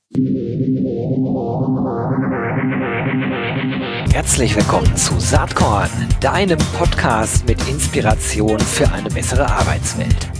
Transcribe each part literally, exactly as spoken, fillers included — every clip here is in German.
Herzlich willkommen zu Saatkorn, deinem Podcast mit Inspiration für eine bessere Arbeitswelt.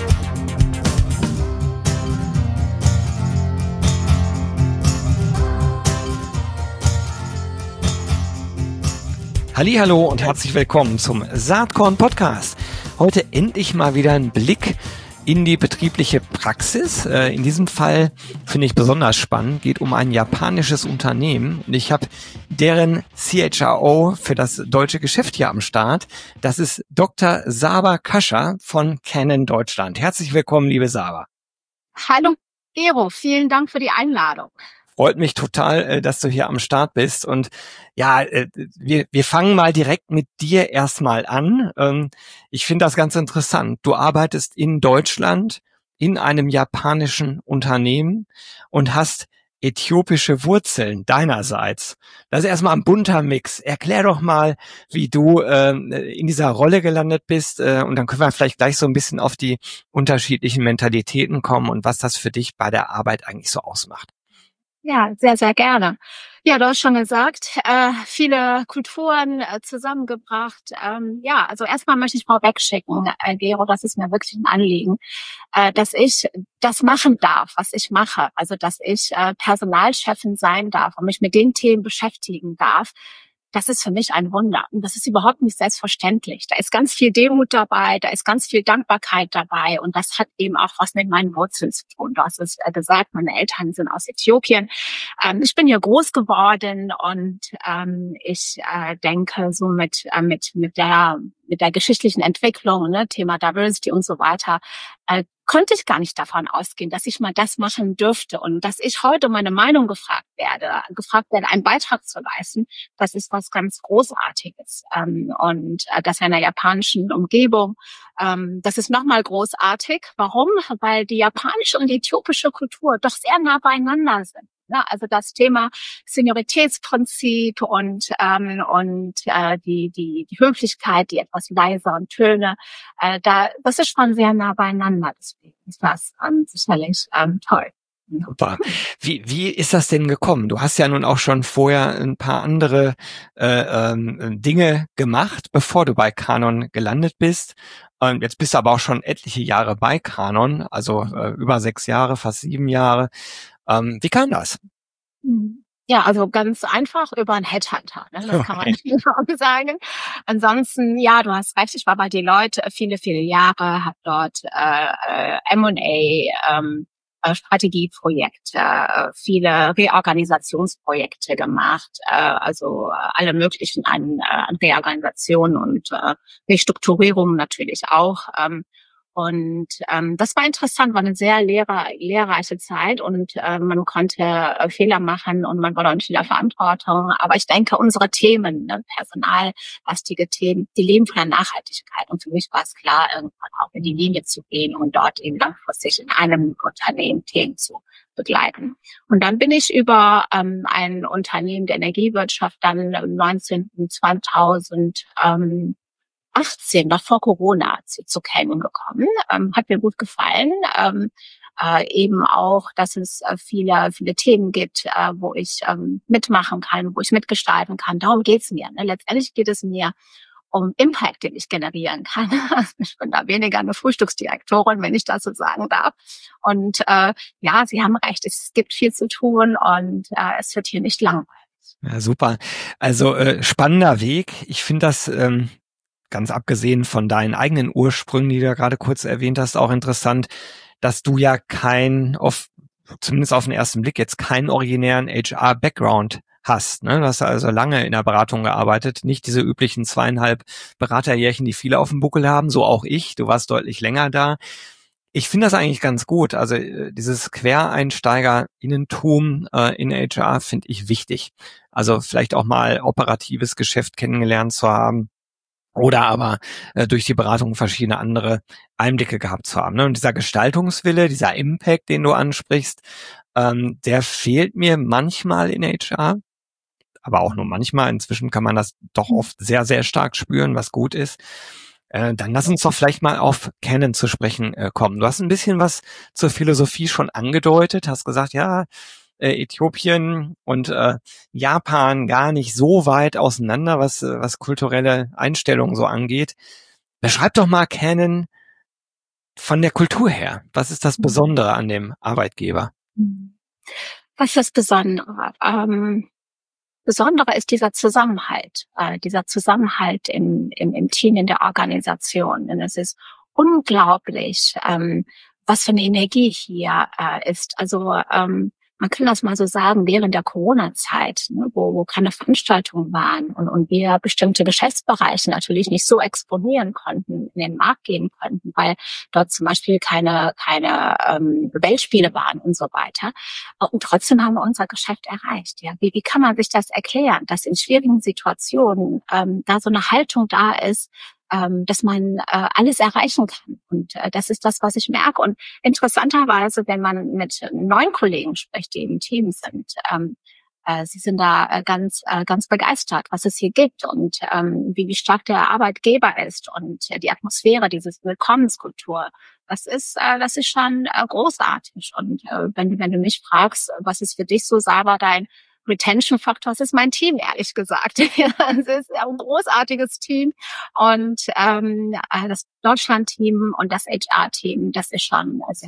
Hallihallo und herzlich willkommen zum Saatkorn Podcast. Heute endlich mal wieder ein Blick in die betriebliche Praxis. In diesem Fall finde ich besonders spannend, geht um ein japanisches Unternehmen und ich habe deren C H R O für das deutsche Geschäft hier am Start. Das ist Doktor Saba Kascher von Canon Deutschland. Herzlich willkommen, liebe Saba. Hallo Gero, vielen Dank für die Einladung. Freut mich total, dass du hier am Start bist und ja, wir, wir fangen mal direkt mit dir erstmal an. Ich finde das ganz interessant. Du arbeitest in Deutschland in einem japanischen Unternehmen und hast äthiopische Wurzeln deinerseits. Das ist erstmal ein bunter Mix. Erklär doch mal, wie du in dieser Rolle gelandet bist und dann können wir vielleicht gleich so ein bisschen auf die unterschiedlichen Mentalitäten kommen und was das für dich bei der Arbeit eigentlich so ausmacht. Ja, sehr, sehr gerne. Ja, du hast schon gesagt, äh, viele Kulturen äh, zusammengebracht. Ähm, ja, also erstmal möchte ich vorweg schicken, äh, Gero, das ist mir wirklich ein Anliegen, äh, dass ich das machen darf, was ich mache. Also, dass ich äh, Personalchefin sein darf und mich mit den Themen beschäftigen darf. Das ist für mich ein Wunder. Und das ist überhaupt nicht selbstverständlich. Da ist ganz viel Demut dabei, da ist ganz viel Dankbarkeit dabei. Und das hat eben auch was mit meinen Wurzeln zu tun. Du hast es gesagt, meine Eltern sind aus Äthiopien. Ähm, ich bin hier groß geworden und ähm, ich äh, denke, so mit, äh, mit, mit der, mit der geschichtlichen Entwicklung, ne, Thema Diversity und so weiter, äh, konnte ich gar nicht davon ausgehen, dass ich mal das machen dürfte und dass ich heute meine Meinung gefragt werde, gefragt werde, einen Beitrag zu leisten. Das ist was ganz Großartiges. Ähm, und äh, das in einer japanischen Umgebung. Ähm, das ist nochmal großartig. Warum? Weil die japanische und die äthiopische Kultur doch sehr nah beieinander sind. Ja, also das Thema Senioritätsprinzip und ähm, und äh, die die die Höflichkeit, die etwas leiseren Töne, äh, da das ist schon sehr nah beieinander. Deswegen ist das ähm, sicherlich ähm, toll. Super. Wie wie ist das denn gekommen? Du hast ja nun auch schon vorher ein paar andere äh, ähm, Dinge gemacht, bevor du bei Canon gelandet bist. Ähm, jetzt bist du aber auch schon etliche Jahre bei Canon, also äh, über sechs Jahre, fast sieben Jahre. Ähm, wie kam das? Ja, also ganz einfach über einen Headhunter, ne? Das kann man nicht auch sagen. Ansonsten, ja, du hast recht, ich war bei Deloitte viele, viele Jahre, habe dort äh, M und A, ähm, Strategieprojekte, äh, viele Reorganisationsprojekte gemacht, äh, also äh, alle möglichen an, äh, an Reorganisationen und äh, Restrukturierungen natürlich auch. Ähm, Und ähm, das war interessant, war eine sehr lehr- lehrreiche Zeit und äh, man konnte äh, Fehler machen und man war auch nicht in der Verantwortung. Aber ich denke, unsere Themen, ne, personallastige Themen, die leben von der Nachhaltigkeit. Und für mich war es klar, irgendwann auch in die Linie zu gehen und dort eben langfristig in einem Unternehmen Themen zu begleiten. Und dann bin ich über ähm, ein Unternehmen der Energiewirtschaft dann im neunzehnten zweitausend ähm, achtzehn, noch vor Corona, zu, zu Canon gekommen. Ähm, hat mir gut gefallen. Ähm, äh, eben auch, dass es äh, viele viele Themen gibt, äh, wo ich ähm, mitmachen kann, wo ich mitgestalten kann. Darum geht's mir. Ne? Letztendlich geht es mir um Impact, den ich generieren kann. Ich bin da weniger eine Frühstücksdirektorin, wenn ich das so sagen darf. Und äh, ja, Sie haben recht, es gibt viel zu tun und äh, es wird hier nicht langweilig. Ja, super. Also äh, spannender Weg. Ich finde das ähm ganz abgesehen von deinen eigenen Ursprüngen, die du ja gerade kurz erwähnt hast, auch interessant, dass du ja kein, auf, zumindest auf den ersten Blick, jetzt keinen originären H R-Background hast. Ne? Du hast also lange in der Beratung gearbeitet, nicht diese üblichen zweieinhalb Beraterjährchen, die viele auf dem Buckel haben, so auch ich. Du warst deutlich länger da. Ich finde das eigentlich ganz gut. Also dieses Quereinsteiger-Innentum äh, in H R finde ich wichtig. Also vielleicht auch mal operatives Geschäft kennengelernt zu haben. Oder aber äh, durch die Beratung verschiedene andere Einblicke gehabt zu haben. Ne? Und dieser Gestaltungswille, dieser Impact, den du ansprichst, ähm, der fehlt mir manchmal in H R, aber auch nur manchmal. Inzwischen kann man das doch oft sehr, sehr stark spüren, was gut ist. Äh, dann lass uns doch vielleicht mal auf Canon zu sprechen äh, kommen. Du hast ein bisschen was zur Philosophie schon angedeutet, hast gesagt, ja, äh, Äthiopien und äh, Japan gar nicht so weit auseinander, was äh, was kulturelle Einstellungen so angeht. Beschreib doch mal Canon von der Kultur her. Was ist das Besondere an dem Arbeitgeber? Was ist das Besondere? Ähm, Besondere ist dieser Zusammenhalt, äh, dieser Zusammenhalt im, im, im Team, in der Organisation. Denn es ist unglaublich, ähm, was für eine Energie hier äh, ist. Also ähm, man kann das mal so sagen, während der Corona-Zeit, ne, wo, wo keine Veranstaltungen waren und, und wir bestimmte Geschäftsbereiche natürlich nicht so exponieren konnten, in den Markt gehen konnten, weil dort zum Beispiel keine, keine ähm, Weltspiele waren und so weiter. Und trotzdem haben wir unser Geschäft erreicht. Ja, wie, wie kann man sich das erklären, dass in schwierigen Situationen ähm, da so eine Haltung da ist, ähm, dass man äh, alles erreichen kann. Und äh, das ist das, was ich merke. Und interessanterweise, wenn man mit neuen Kollegen spricht, die im Team sind, ähm, äh, sie sind da äh, ganz äh, ganz begeistert, was es hier gibt und ähm, wie, wie stark der Arbeitgeber ist und äh, die Atmosphäre, diese Willkommenskultur. Das ist äh, das ist schon äh, großartig. Und äh, wenn, wenn du mich fragst, was ist für dich so, Saba, dein Retention-Faktor, das ist mein Team, ehrlich gesagt. Es ist ein großartiges Team und ähm, das Deutschland-Team und das H R-Team, das ist schon sehr.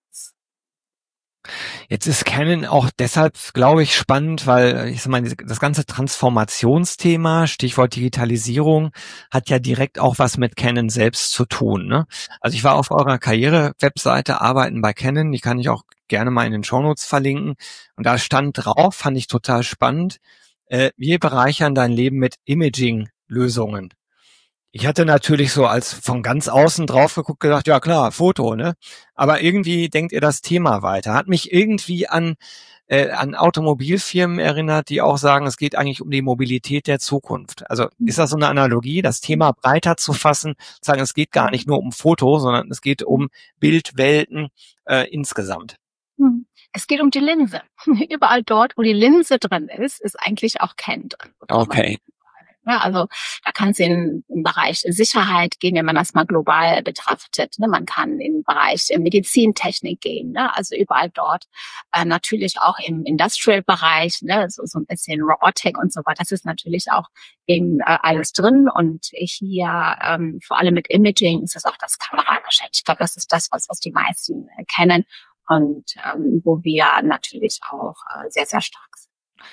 Jetzt ist Canon auch deshalb, glaube ich, spannend, weil ich sag mal, das ganze Transformationsthema, Stichwort Digitalisierung, hat ja direkt auch was mit Canon selbst zu tun. Ne? Also ich war auf eurer Karriere-Webseite arbeiten bei Canon, die kann ich auch gerne mal in den Shownotes verlinken. Und da stand drauf, fand ich total spannend, äh, wir bereichern dein Leben mit Imaging-Lösungen. Ich hatte natürlich so als von ganz außen drauf geguckt, gedacht, ja klar, Foto, ne? Aber irgendwie denkt ihr das Thema weiter. Hat mich irgendwie an äh, an Automobilfirmen erinnert, die auch sagen, es geht eigentlich um die Mobilität der Zukunft. Also ist das so eine Analogie, das Thema breiter zu fassen, zu sagen, es geht gar nicht nur um Foto, sondern es geht um Bildwelten äh, insgesamt. Es geht um die Linse. Überall dort, wo die Linse drin ist, ist eigentlich auch Canon drin. Okay. Ja, also da kann es in den Bereich Sicherheit gehen, wenn man das mal global betrachtet. Ne? Man kann in den Bereich Medizintechnik gehen, ne? Also überall dort. Äh, natürlich auch im Industrial-Bereich, ne? so, so ein bisschen Robotik und so weiter. Das ist natürlich auch eben äh, alles drin. Und hier ähm, vor allem mit Imaging ist das auch das Kamerageschäft. Ich glaube, das ist das, was, was die meisten äh, kennen und ähm, wo wir natürlich auch äh, sehr, sehr stark sind.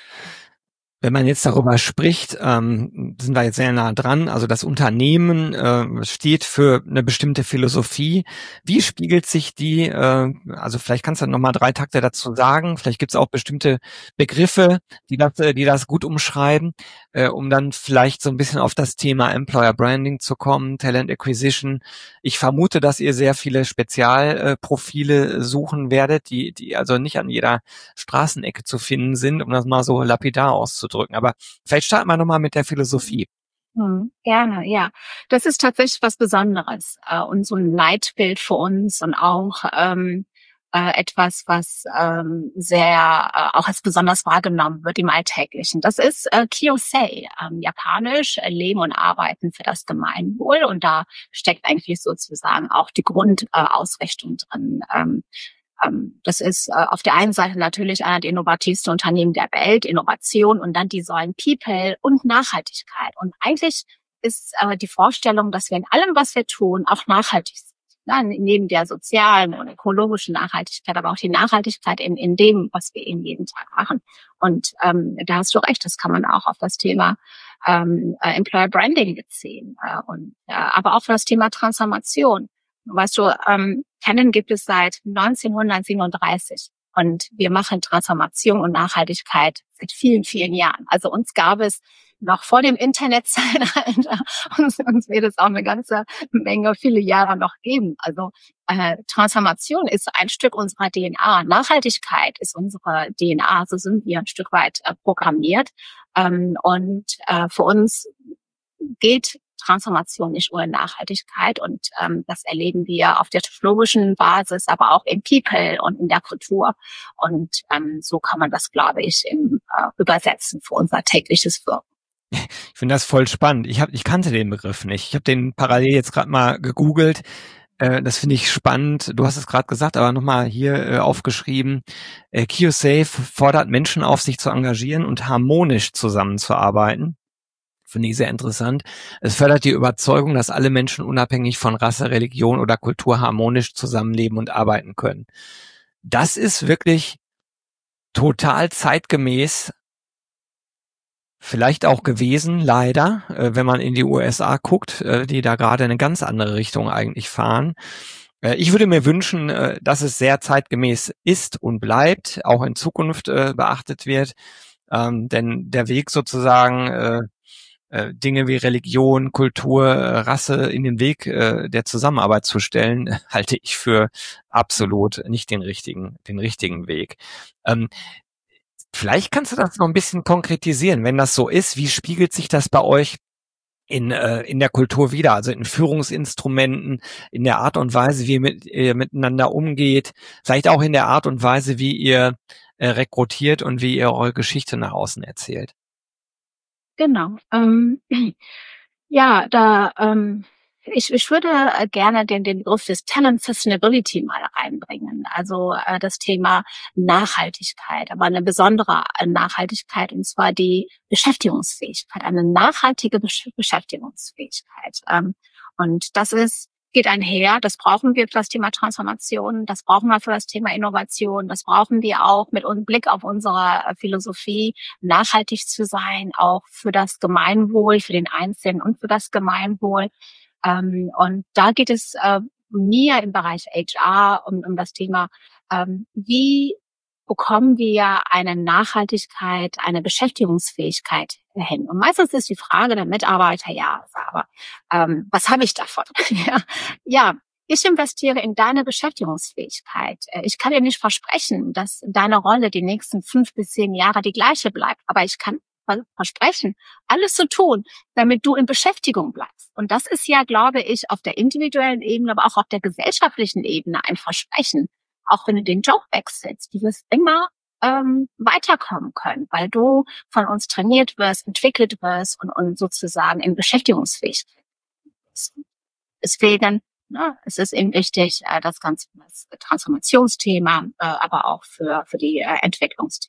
Wenn man jetzt darüber spricht, ähm, sind wir jetzt sehr nah dran. Also das Unternehmen äh, steht für eine bestimmte Philosophie. Wie spiegelt sich die, äh, also vielleicht kannst du noch mal drei Takte dazu sagen. Vielleicht gibt es auch bestimmte Begriffe, die das, die das gut umschreiben, äh, um dann vielleicht so ein bisschen auf das Thema Employer Branding zu kommen, Talent Acquisition. Ich vermute, dass ihr sehr viele Spezialprofile suchen werdet, die, die also nicht an jeder Straßenecke zu finden sind, um das mal so lapidar auszudrücken. Aber vielleicht starten wir nochmal mit der Philosophie. Hm, gerne, ja. Das ist tatsächlich was Besonderes äh, und so ein Leitbild für uns und auch ähm, äh, etwas, was ähm, sehr äh, auch als besonders wahrgenommen wird im Alltäglichen. Das ist äh, Kiyosei, ähm, japanisch, äh, Leben und Arbeiten für das Gemeinwohl. Und da steckt eigentlich sozusagen auch die Grundausrichtung äh, drin. Ähm, Das ist auf der einen Seite natürlich einer der innovativsten Unternehmen der Welt, Innovation und dann die Säulen People und Nachhaltigkeit. Und eigentlich ist die Vorstellung, dass wir in allem, was wir tun, auch nachhaltig sind. Neben der sozialen und ökologischen Nachhaltigkeit, aber auch die Nachhaltigkeit in, in dem, was wir eben jeden Tag machen. Und ähm, da hast du recht, das kann man auch auf das Thema ähm, Employer Branding beziehen, äh, und äh, aber auch für das Thema Transformation. Weißt du, ähm, Canon gibt es seit neunzehnhundertsiebenunddreißig und wir machen Transformation und Nachhaltigkeit seit vielen, vielen Jahren. Also uns gab es noch vor dem Internetzeitalter und uns wird es auch eine ganze Menge, viele Jahre noch geben. Also äh, Transformation ist ein Stück unserer D N A. Nachhaltigkeit ist unsere D N A. So sind wir ein Stück weit äh, programmiert. Ähm, und äh, für uns geht Transformation nicht ohne Nachhaltigkeit und ähm, das erleben wir auf der technologischen Basis, aber auch im People und in der Kultur und ähm, so kann man das, glaube ich, im, äh, übersetzen für unser tägliches Wirken. Ich finde das voll spannend. Ich hab, ich kannte den Begriff nicht. Ich habe den parallel jetzt gerade mal gegoogelt. Äh, das finde ich spannend. Du hast es gerade gesagt, aber nochmal hier äh, aufgeschrieben. Äh, QSafe fordert Menschen auf, sich zu engagieren und harmonisch zusammenzuarbeiten. Finde ich sehr interessant. Es fördert die Überzeugung, dass alle Menschen unabhängig von Rasse, Religion oder Kultur harmonisch zusammenleben und arbeiten können. Das ist wirklich total zeitgemäß, vielleicht auch gewesen, leider, äh, wenn man in die U S A guckt, äh, die da gerade eine ganz andere Richtung eigentlich fahren. Äh, ich würde mir wünschen, äh, dass es sehr zeitgemäß ist und bleibt, auch in Zukunft äh, beachtet wird, ähm, denn der Weg sozusagen, äh, äh, Dinge wie Religion, Kultur, äh, Rasse in den Weg äh, der Zusammenarbeit zu stellen, halte ich für absolut nicht den richtigen, den richtigen Weg. Ähm, Vielleicht kannst du das noch ein bisschen konkretisieren. Wenn das so ist, wie spiegelt sich das bei euch in, äh, in der Kultur wider? Also in Führungsinstrumenten, in der Art und Weise, wie ihr, mit, ihr miteinander umgeht, vielleicht auch in der Art und Weise, wie ihr äh, rekrutiert und wie ihr eure Geschichte nach außen erzählt. Genau. Ähm, ja, da ähm, ich, ich würde äh, gerne den, den Begriff des Talent Sustainability mal reinbringen. Also äh, das Thema Nachhaltigkeit, aber eine besondere Nachhaltigkeit, und zwar die Beschäftigungsfähigkeit, eine nachhaltige Besch- Beschäftigungsfähigkeit. Ähm, und das ist geht einher. Das brauchen wir für das Thema Transformation. Das brauchen wir für das Thema Innovation. Das brauchen wir auch mit einem Blick auf unsere äh, Philosophie, nachhaltig zu sein, auch für das Gemeinwohl, für den Einzelnen und für das Gemeinwohl. Ähm, und da geht es äh, mir im Bereich H R um, um das Thema, ähm, wie bekommen wir eine Nachhaltigkeit, eine Beschäftigungsfähigkeit hin? Und meistens ist die Frage der Mitarbeiter, ja, aber ähm, was habe ich davon? ja, ja, ich investiere in deine Beschäftigungsfähigkeit. Ich kann dir nicht versprechen, dass deine Rolle die nächsten fünf bis zehn Jahre die gleiche bleibt, aber ich kann versprechen, alles zu tun, damit du in Beschäftigung bleibst. Und das ist ja, glaube ich, auf der individuellen Ebene, aber auch auf der gesellschaftlichen Ebene ein Versprechen. Auch wenn du den Job wechselst, du wirst immer ähm, weiterkommen können, weil du von uns trainiert wirst, entwickelt wirst und, und sozusagen in Beschäftigungsfähigkeit bist. Deswegen, ne, es ist eben wichtig, äh, das ganze das Transformationsthema, äh, aber auch für für die äh, Entwicklungsthemen.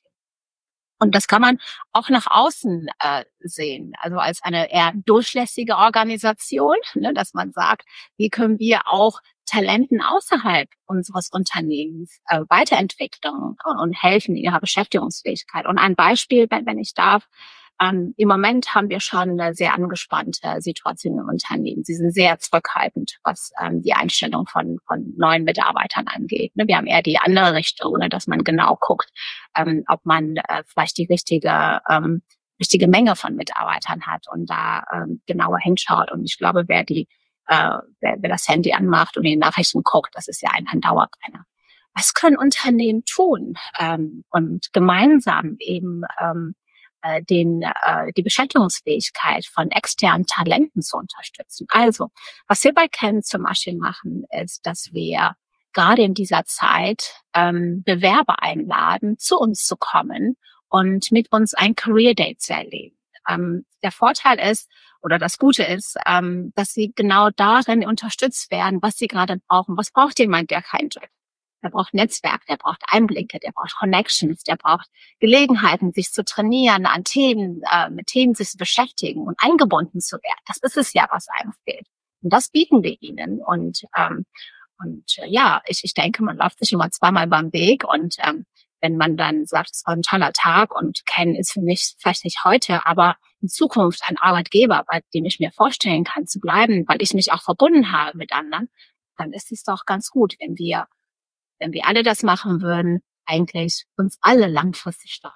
Und das kann man auch nach außen äh, sehen, also als eine eher durchlässige Organisation, ne, dass man sagt, wie können wir auch Talenten außerhalb unseres Unternehmens äh, weiterentwickeln und, und helfen in ihrer Beschäftigungsfähigkeit. Und ein Beispiel, wenn, wenn ich darf, ähm, im Moment haben wir schon eine sehr angespannte Situation im Unternehmen. Sie sind sehr zurückhaltend, was ähm, die Einstellung von, von neuen Mitarbeitern angeht. Ne, wir haben eher die andere Richtung, ne, dass man genau guckt, ähm, ob man äh, vielleicht die richtige ähm, richtige Menge von Mitarbeitern hat und da ähm, genauer hinschaut. Und ich glaube, wer die äh, wer, wer das Handy anmacht und in die Nachrichten guckt, das ist ja ein, ein Dauerbrenner. Was können Unternehmen tun ähm, und gemeinsam eben ähm, äh, den äh, die Beschäftigungsfähigkeit von externen Talenten zu unterstützen? Also, was wir bei Ken zum Beispiel machen, ist, dass wir gerade in dieser Zeit ähm, Bewerber einladen, zu uns zu kommen und mit uns ein Career Day zu erleben. Ähm, der Vorteil ist, oder das Gute ist, ähm, dass sie genau darin unterstützt werden, was sie gerade brauchen. Was braucht jemand, der keinen Job hat? Der braucht Netzwerk, der braucht Einblicke, der braucht Connections, der braucht Gelegenheiten, sich zu trainieren, an Themen, äh, mit Themen sich zu beschäftigen und eingebunden zu werden. Das ist es ja, was einem fehlt. Und das bieten wir ihnen. Und ähm, und äh, ja, ich, ich denke, man läuft sich immer zweimal beim Weg. Und ähm, wenn man dann sagt, es war ein toller Tag und Ken ist für mich vielleicht nicht heute, aber in Zukunft ein Arbeitgeber, bei dem ich mir vorstellen kann zu bleiben, weil ich mich auch verbunden habe mit anderen, dann ist es doch ganz gut, wenn wir, wenn wir alle das machen würden, eigentlich uns alle langfristig stark.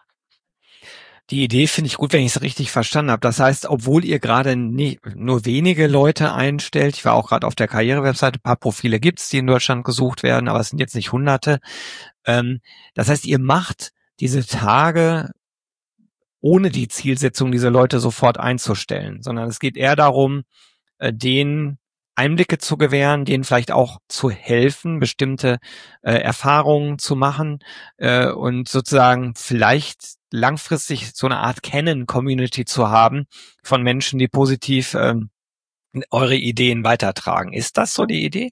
Die Idee finde ich gut, wenn ich es richtig verstanden habe. Das heißt, obwohl ihr gerade nie, nur wenige Leute einstellt, ich war auch gerade auf der Karrierewebseite, ein paar Profile gibt's, die in Deutschland gesucht werden, aber es sind jetzt nicht Hunderte. Ähm, das heißt, ihr macht diese Tage ohne die Zielsetzung, diese Leute sofort einzustellen, sondern es geht eher darum, äh, denen Einblicke zu gewähren, denen vielleicht auch zu helfen, bestimmte äh, Erfahrungen zu machen äh, und sozusagen vielleicht langfristig so eine Art Canon-Community zu haben von Menschen, die positiv ähm, eure Ideen weitertragen. Ist das so die Idee?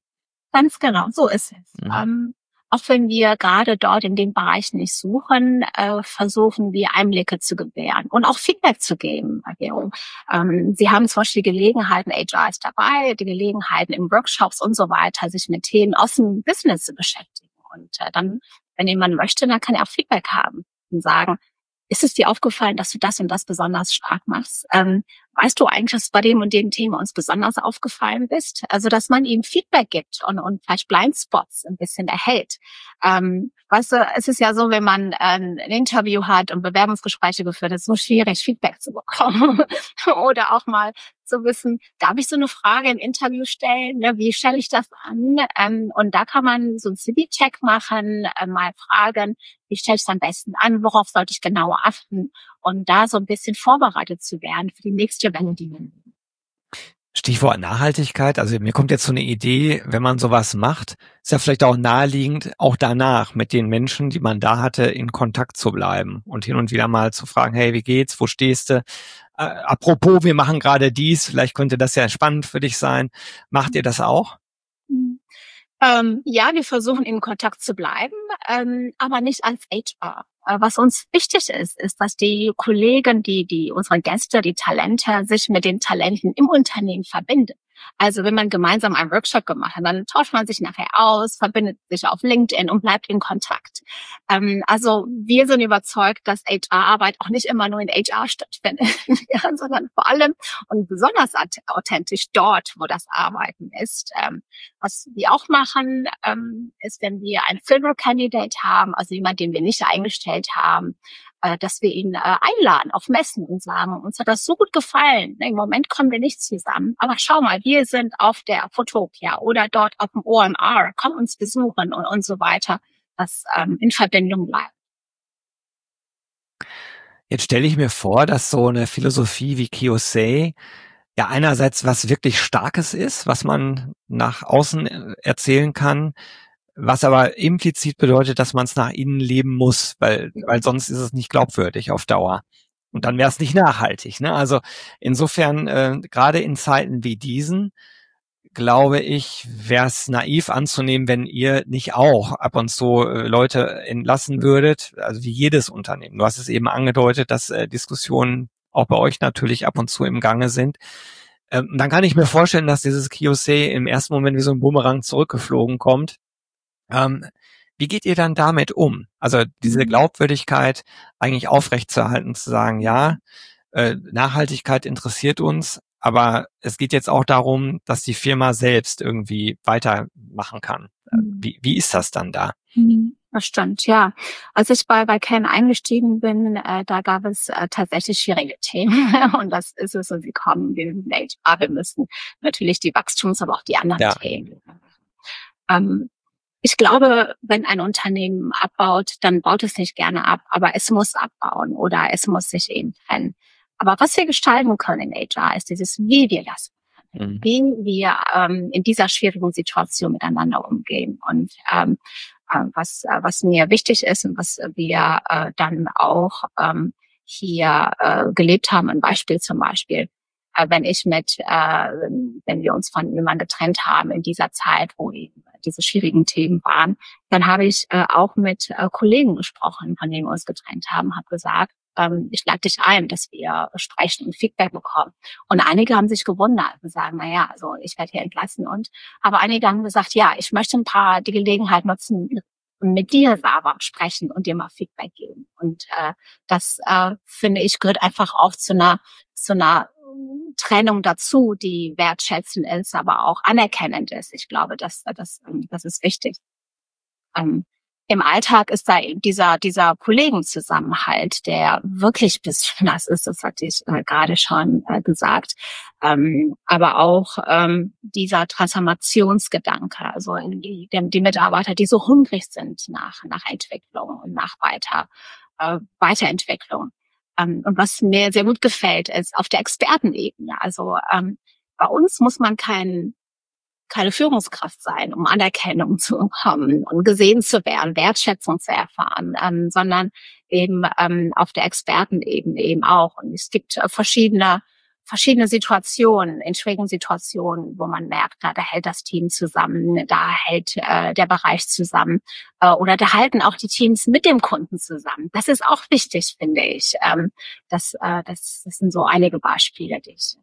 Ganz genau, so ist es. Mhm. Ähm, auch wenn wir gerade dort in dem Bereich nicht suchen, äh, versuchen wir Einblicke zu gewähren und auch Feedback zu geben. Also, ähm, Sie haben zum Beispiel die Gelegenheiten, H R ist dabei, die Gelegenheiten in Workshops und so weiter, sich mit Themen aus dem Business zu beschäftigen. Und äh, dann, wenn jemand möchte, dann kann er auch Feedback haben und sagen, ist es dir aufgefallen, dass du das und das besonders stark machst? Ähm, weißt du eigentlich, dass bei dem und dem Thema uns besonders aufgefallen bist? Also, dass man ihm Feedback gibt und, und vielleicht Blindspots ein bisschen erhält. Ähm, weißt du, es ist ja so, wenn man ein, ein Interview hat und Bewerbungsgespräche geführt hat, ist es so schwierig, Feedback zu bekommen. Oder auch mal zu wissen, darf ich so eine Frage im Interview stellen? Ne, wie stelle ich das an? Ähm, und da kann man so einen C V-Check machen, äh, mal fragen, wie stelle ich es am besten an? Worauf sollte ich genauer achten? Und da so ein bisschen vorbereitet zu werden für die nächste Welle, die wir nehmen. Stichwort Nachhaltigkeit. Also mir kommt jetzt so eine Idee, wenn man sowas macht, ist ja vielleicht auch naheliegend, auch danach mit den Menschen, die man da hatte, in Kontakt zu bleiben und hin und wieder mal zu fragen, hey, wie geht's, wo stehst du? Äh, apropos, wir machen gerade dies, vielleicht könnte das ja spannend für dich sein. Macht ihr das auch? Mhm. Ähm, ja, wir versuchen in Kontakt zu bleiben, ähm, aber nicht als H R. Äh, Was uns wichtig ist, ist, dass die Kollegen, die, die, unsere Gäste, die Talente sich mit den Talenten im Unternehmen verbinden. Also wenn man gemeinsam einen Workshop gemacht hat, dann tauscht man sich nachher aus, verbindet sich auf LinkedIn und bleibt in Kontakt. Ähm, also wir sind überzeugt, dass H R-Arbeit auch nicht immer nur in H R stattfindet, ja, sondern vor allem und besonders authentisch dort, wo das Arbeiten ist. Ähm, was wir auch machen, ähm, ist, wenn wir einen Silver Candidate haben, also jemand, den wir nicht eingestellt haben, äh, dass wir ihn äh, einladen auf Messen und sagen, uns hat das so gut gefallen. Im Moment kommen wir nicht zusammen, aber schau mal, wir sind auf der Photopia oder dort auf dem O M R, komm uns besuchen und, und so weiter, dass ähm, in Verbindung bleibt. Jetzt stelle ich mir vor, dass so eine Philosophie wie Kiyosei ja einerseits was wirklich Starkes ist, was man nach außen erzählen kann, was aber implizit bedeutet, dass man es nach innen leben muss, weil, weil sonst ist es nicht glaubwürdig auf Dauer. Und dann wäre es nicht nachhaltig. Ne? Also insofern, äh, gerade in Zeiten wie diesen, glaube ich, wäre es naiv anzunehmen, wenn ihr nicht auch ab und zu äh, Leute entlassen würdet, also wie jedes Unternehmen. Du hast es eben angedeutet, dass äh, Diskussionen auch bei euch natürlich ab und zu im Gange sind. Ähm, dann kann ich mir vorstellen, dass dieses Kiyosei im ersten Moment wie so ein Bumerang zurückgeflogen kommt. Ähm, wie geht ihr dann damit um? Also diese Glaubwürdigkeit eigentlich aufrechtzuerhalten, zu sagen, ja, äh, Nachhaltigkeit interessiert uns, aber es geht jetzt auch darum, dass die Firma selbst irgendwie weitermachen kann. Wie, wie ist das dann da? Das stimmt, ja. Als ich bei, bei Ken eingestiegen bin, äh, da gab es äh, tatsächlich schwierige Themen. Und das ist es, und sie kommen, wir sind H R, wir müssen natürlich die Wachstums-, aber auch die anderen ja. Themen. Ähm, ich glaube, wenn ein Unternehmen abbaut, dann baut es nicht gerne ab, aber es muss abbauen oder es muss sich eben trennen. Aber was wir gestalten können in H R ist dieses, wie wir das machen, mhm. wie wir ähm, in dieser schwierigen Situation miteinander umgehen. Und ähm, äh, was äh, was mir wichtig ist und was wir äh, dann auch ähm, hier äh, gelebt haben, ein Beispiel zum Beispiel, äh, wenn ich mit, äh, wenn wir uns von jemandem getrennt haben in dieser Zeit, wo eben diese schwierigen Themen waren, dann habe ich äh, auch mit äh, Kollegen gesprochen, von denen wir uns getrennt haben, habe gesagt, ähm, ich lade dich ein, dass wir sprechen und Feedback bekommen. Und einige haben sich gewundert und sagen, na ja, also ich werde hier entlassen. Und aber einige haben gesagt, ja, ich möchte ein paar die Gelegenheit nutzen, mit dir, Sarah, sprechen und dir mal Feedback geben. Und äh, das äh, finde ich gehört einfach auch zu einer zu einer Trennung dazu, die wertschätzend ist, aber auch anerkennend ist. Ich glaube, das, das, das ist wichtig. Ähm, Im Alltag ist da dieser, dieser Kollegenzusammenhalt, der wirklich besonders ist, das hatte ich äh, gerade schon äh, gesagt. Ähm, aber auch ähm, dieser Transformationsgedanke, also die, die Mitarbeiter, die so hungrig sind nach, nach Entwicklung und nach weiter, äh, Weiterentwicklung. Um, und was mir sehr gut gefällt, ist auf der Expertenebene. Also ähm, bei uns muss man kein, keine Führungskraft sein, um Anerkennung zu bekommen und gesehen zu werden, Wertschätzung zu erfahren, ähm, sondern eben ähm, auf der Expertenebene eben auch. Und es gibt äh, verschiedene verschiedene Situationen, in schwierigen Situationen, wo man merkt, da, da hält das Team zusammen, da hält äh, der Bereich zusammen äh, oder da halten auch die Teams mit dem Kunden zusammen. Das ist auch wichtig, finde ich. Ähm, das, äh, das, das sind so einige Beispiele, die ich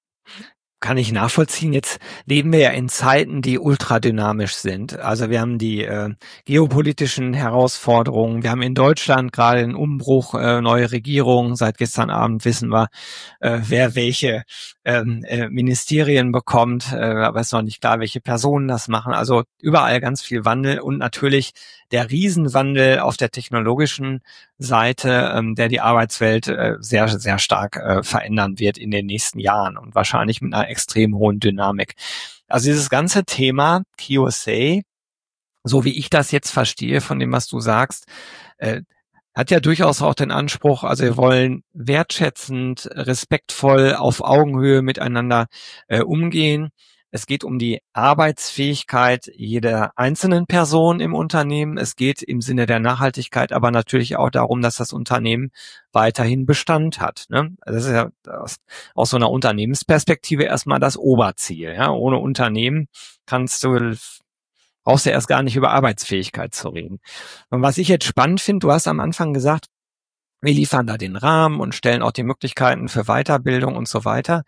Kann ich nachvollziehen. Jetzt leben wir ja in Zeiten, die ultradynamisch sind. Also wir haben die äh, geopolitischen Herausforderungen. Wir haben in Deutschland gerade einen Umbruch, äh, neue Regierung. Seit gestern Abend wissen wir, äh, wer welche ähm, äh, Ministerien bekommt. Äh, aber es ist noch nicht klar, welche Personen das machen. Also überall ganz viel Wandel und natürlich der Riesenwandel auf der technologischen Seite, ähm, der die Arbeitswelt äh, sehr, sehr stark äh, verändern wird in den nächsten Jahren und wahrscheinlich mit einer extrem hohen Dynamik. Also dieses ganze Thema Q S A, so wie ich das jetzt verstehe von dem, was du sagst, äh, hat ja durchaus auch den Anspruch, also wir wollen wertschätzend, respektvoll, auf Augenhöhe miteinander äh, umgehen. Es geht um die Arbeitsfähigkeit jeder einzelnen Person im Unternehmen. Es geht im Sinne der Nachhaltigkeit aber natürlich auch darum, dass das Unternehmen weiterhin Bestand hat. Ne? Das ist ja aus, aus so einer Unternehmensperspektive erstmal das Oberziel. Ja? Ohne Unternehmen kannst du, brauchst du erst gar nicht über Arbeitsfähigkeit zu reden. Und was ich jetzt spannend finde, du hast am Anfang gesagt, wir liefern da den Rahmen und stellen auch die Möglichkeiten für Weiterbildung und so weiter.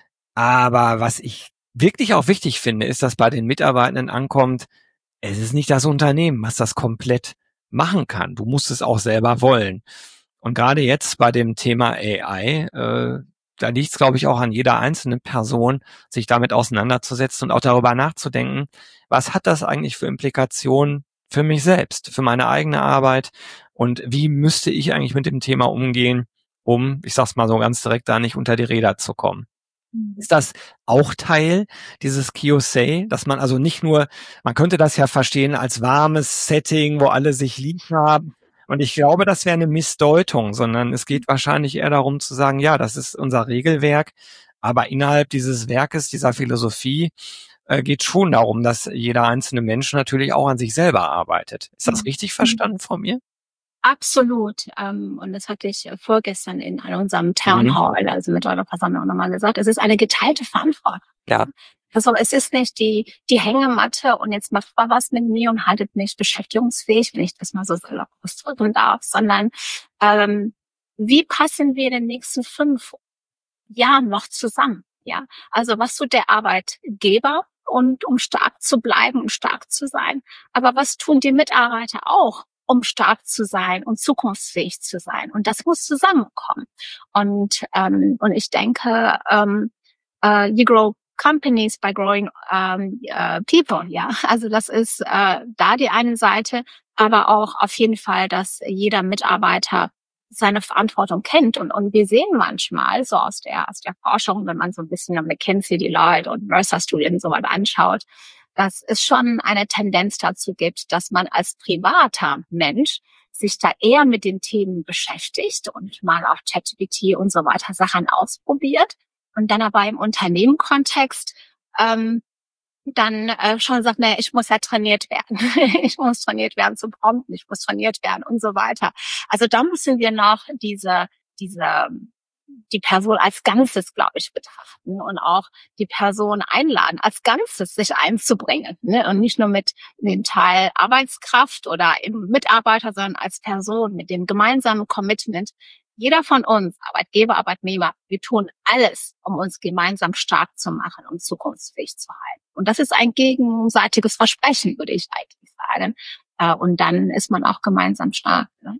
Aber was ich wirklich auch wichtig finde, ist, dass bei den Mitarbeitenden ankommt, es ist nicht das Unternehmen, was das komplett machen kann. Du musst es auch selber wollen. Und gerade jetzt bei dem Thema A I, äh, da liegt es, glaube ich, auch an jeder einzelnen Person, sich damit auseinanderzusetzen und auch darüber nachzudenken, was hat das eigentlich für Implikationen für mich selbst, für meine eigene Arbeit und wie müsste ich eigentlich mit dem Thema umgehen, um, ich sag's mal so ganz direkt, da nicht unter die Räder zu kommen. Ist das auch Teil dieses Q S A, dass man also nicht nur, man könnte das ja verstehen als warmes Setting, wo alle sich lieb haben. Und ich glaube, das wäre eine Missdeutung, sondern es geht wahrscheinlich eher darum zu sagen, ja, das ist unser Regelwerk, aber innerhalb dieses Werkes, dieser Philosophie, äh, geht schon darum, dass jeder einzelne Mensch natürlich auch an sich selber arbeitet. Ist das richtig verstanden von mir? Absolut. Ähm, und das hatte ich vorgestern in unserem Town Hall, also mit eurer Versammlung nochmal gesagt. Es ist eine geteilte Verantwortung. Ja. Also es ist nicht die die Hängematte und jetzt macht mal was mit mir und haltet mich beschäftigungsfähig, wenn ich das mal so salopp ausdrücken darf, sondern ähm, wie passen wir in den nächsten fünf Jahren noch zusammen? Ja, also was tut der Arbeitgeber und um stark zu bleiben, um stark zu sein? Aber was tun die Mitarbeiter auch, um stark zu sein und zukunftsfähig zu sein? Und das muss zusammenkommen. Und ähm, und ich denke, ähm, uh, you grow companies by growing um, uh, people. Ja, also das ist äh, da die eine Seite, aber auch auf jeden Fall, dass jeder Mitarbeiter seine Verantwortung kennt. Und, und wir sehen manchmal so aus der, aus der Forschung, wenn man so ein bisschen am McKinsey, Deloitte und Mercer-Studien so weit anschaut, dass es schon eine Tendenz dazu gibt, dass man als privater Mensch sich da eher mit den Themen beschäftigt und mal auch ChatGPT und so weiter Sachen ausprobiert und dann aber im Unternehmenkontext ähm, dann äh, schon sagt, naja, ich muss ja trainiert werden. ich muss trainiert werden zu prompten, ich muss trainiert werden und so weiter. Also da müssen wir noch diese, diese, die Person als Ganzes, glaube ich, betrachten und auch die Person einladen, als Ganzes sich einzubringen, ne? Und nicht nur mit dem Teil Arbeitskraft oder eben Mitarbeiter, sondern als Person mit dem gemeinsamen Commitment. Jeder von uns, Arbeitgeber, Arbeitnehmer, wir tun alles, um uns gemeinsam stark zu machen und zukunftsfähig zu halten. Und das ist ein gegenseitiges Versprechen, würde ich eigentlich sagen. Und dann ist man auch gemeinsam stark. Ne?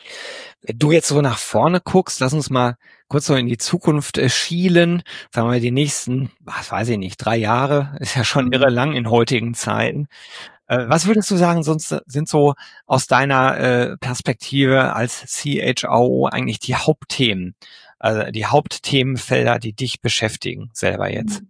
Wenn du jetzt so nach vorne guckst, lass uns mal kurz so in die Zukunft äh, schielen. Sagen wir die nächsten, was weiß ich nicht, drei Jahre, ist ja schon irre lang in heutigen Zeiten. Äh, was würdest du sagen, sonst sind so aus deiner äh, Perspektive als C H R O eigentlich die Hauptthemen, also die Hauptthemenfelder, die dich beschäftigen selber jetzt?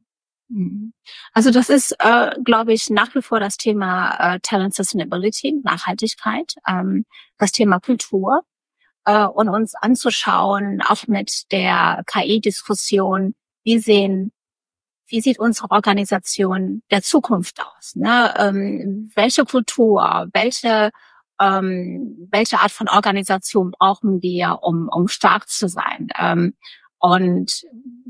Also das ist, äh, glaube ich, nach wie vor das Thema äh, Talent Sustainability, Nachhaltigkeit, ähm, das Thema Kultur äh, und uns anzuschauen, auch mit der K I-Diskussion, wie sehen, wie sieht unsere Organisation der Zukunft aus? Ne? Ähm, welche Kultur, welche ähm, welche Art von Organisation brauchen wir, um um stark zu sein? Ähm, und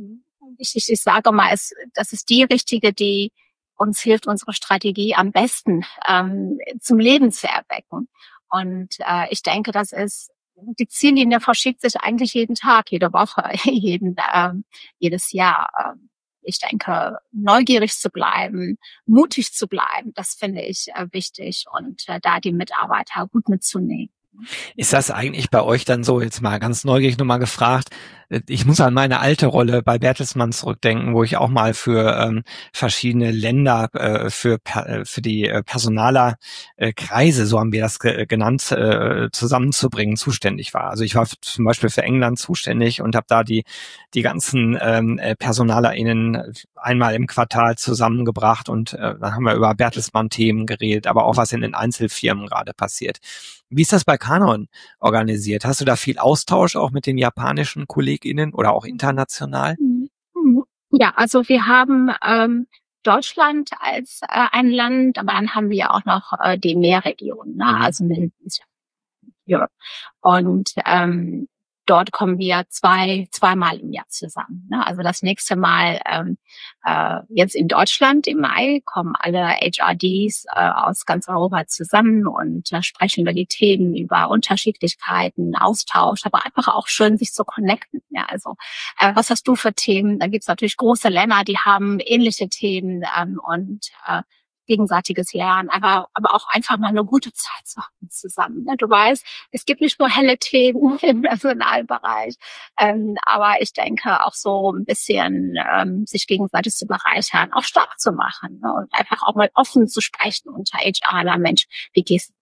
ich, ich, ich sage mal, es, das ist die richtige, die uns hilft, unsere Strategie am besten ähm, zum Leben zu erwecken. Und äh, ich denke, das ist, die Ziellinie verschiebt sich eigentlich jeden Tag, jede Woche, jeden, ähm, jedes Jahr. Ähm, ich denke, neugierig zu bleiben, mutig zu bleiben, das finde ich äh, wichtig und äh, da die Mitarbeiter gut mitzunehmen. Ist das eigentlich bei euch dann so, jetzt mal ganz neugierig nochmal gefragt, ich muss an meine alte Rolle bei Bertelsmann zurückdenken, wo ich auch mal für ähm, verschiedene Länder, äh, für per, für die äh, Personaler äh, Kreise, so haben wir das ge- genannt, äh, zusammenzubringen, zuständig war. Also ich war zum Beispiel für England zuständig und habe da die die ganzen ähm, PersonalerInnen einmal im Quartal zusammengebracht und äh, dann haben wir über Bertelsmann-Themen geredet, aber auch was in den Einzelfirmen gerade passiert. Wie ist das bei Canon organisiert? Hast du da viel Austausch auch mit den japanischen KollegInnen oder auch international? Ja, also wir haben ähm, Deutschland als äh, ein Land, aber dann haben wir ja auch noch äh, die Meerregion, ne? Mhm. Also mindestens Europe. Und ähm, dort kommen wir zwei zweimal im Jahr zusammen. Ne? Also das nächste Mal ähm, äh, jetzt in Deutschland im Mai kommen alle H R Ds äh, aus ganz Europa zusammen und äh, sprechen über die Themen, über Unterschiedlichkeiten, Austausch, aber einfach auch schön, sich zu connecten. Ja, also äh, was hast du für Themen? Da gibt's natürlich große Länder, die haben ähnliche Themen ähm, und äh, gegenseitiges Lernen, aber aber auch einfach mal eine gute Zeit zu haben zusammen. Du weißt, es gibt nicht nur helle Themen im Personalbereich, ähm, aber ich denke auch so ein bisschen ähm, sich gegenseitig zu bereichern, auch stark zu machen, ne? Und einfach auch mal offen zu sprechen unter HRler, Mensch, wie gehst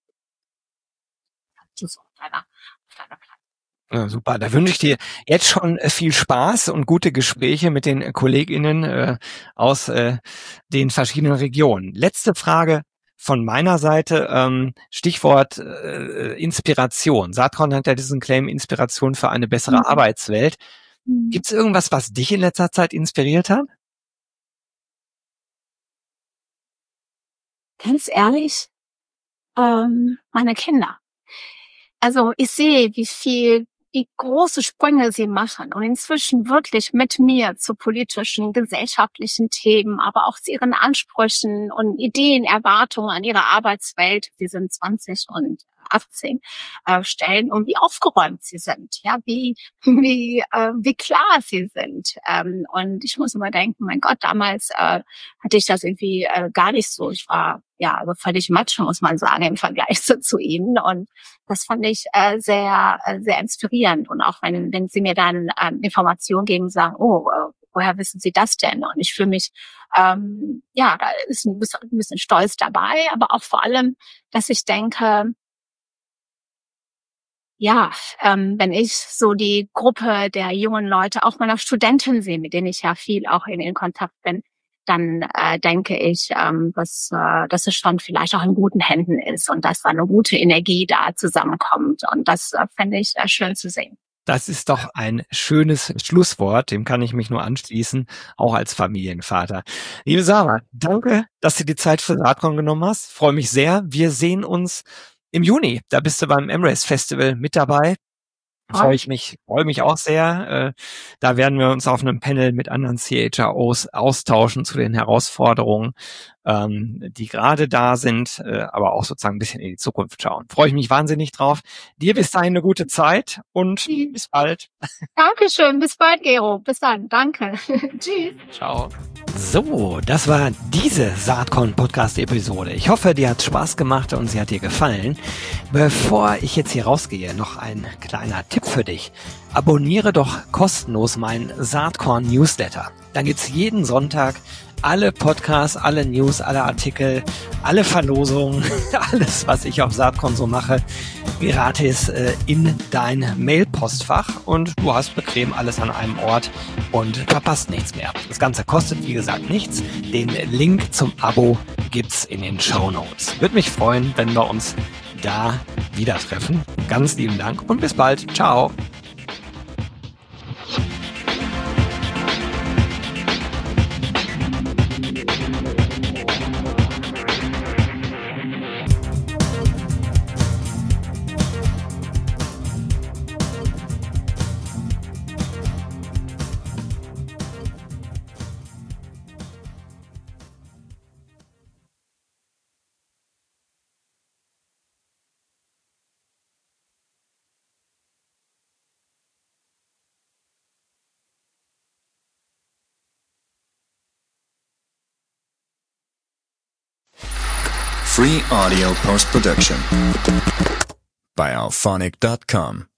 du so auf deiner, auf deiner Plattform? Ja, super. Da wünsche ich dir jetzt schon viel Spaß und gute Gespräche mit den KollegInnen äh, aus äh, den verschiedenen Regionen. Letzte Frage von meiner Seite, ähm, Stichwort äh, Inspiration. Saatkorn hat ja diesen Claim Inspiration für eine bessere mhm. Arbeitswelt. Mhm. Gibt es irgendwas, was dich in letzter Zeit inspiriert hat? Ganz ehrlich, ähm, meine Kinder. Also ich sehe, wie viel wie große Sprünge sie machen und inzwischen wirklich mit mir zu politischen, gesellschaftlichen Themen, aber auch zu ihren Ansprüchen und Ideen, Erwartungen an ihre Arbeitswelt, sie sind zwanzig und achtzehn, äh, stellen und wie aufgeräumt sie sind, ja, wie wie äh, wie klar sie sind. Ähm, und ich muss immer denken, mein Gott, damals äh, hatte ich das irgendwie äh, gar nicht so. Ich war ja also völlig macho, muss man sagen, im Vergleich zu, zu ihnen. Und das fand ich äh, sehr äh, sehr inspirierend. Und auch wenn wenn sie mir dann ähm, Informationen geben, sagen, oh, äh, woher wissen Sie das denn? Und ich fühle mich, ähm, ja, da ist ein bisschen, ein bisschen Stolz dabei, aber auch vor allem, dass ich denke, ja, ähm, wenn ich so die Gruppe der jungen Leute, auch meiner Studenten sehe, mit denen ich ja viel auch in, in Kontakt bin, dann äh, denke ich, ähm, dass, äh, dass es schon vielleicht auch in guten Händen ist und dass da eine gute Energie da zusammenkommt. Und das äh, fände ich äh, schön zu sehen. Das ist doch ein schönes Schlusswort, dem kann ich mich nur anschließen, auch als Familienvater. Liebe Sarah, danke, dass du die Zeit für Saatkorn genommen hast. Freue mich sehr. Wir sehen uns im Juni. Da bist du beim M-Race Festival mit dabei. Freue ich mich, freue mich auch sehr. Da werden wir uns auf einem Panel mit anderen C H R Os austauschen zu den Herausforderungen, die gerade da sind, aber auch sozusagen ein bisschen in die Zukunft schauen. Freue ich mich wahnsinnig drauf. Dir bis dahin eine gute Zeit und bis bald. Dankeschön, bis bald, Gero. Bis dann, danke. Tschüss. Ciao. So, das war diese Saatkorn-Podcast-Episode. Ich hoffe, dir hat Spaß gemacht und sie hat dir gefallen. Bevor ich jetzt hier rausgehe, noch ein kleiner Tipp für dich. Abonniere doch kostenlos meinen Saatkorn-Newsletter. Da gibt's jeden Sonntag alle Podcasts, alle News, alle Artikel, alle Verlosungen, alles, was ich auf Saatkorn so mache, gratis äh, in dein Mailpostfach und du hast bequem alles an einem Ort und verpasst nichts mehr. Das Ganze kostet, wie gesagt, nichts. Den Link zum Abo gibt's in den Shownotes. Würde mich freuen, wenn wir uns da wieder treffen. Ganz lieben Dank und bis bald. Ciao. Free audio post-production by alphonic dot com.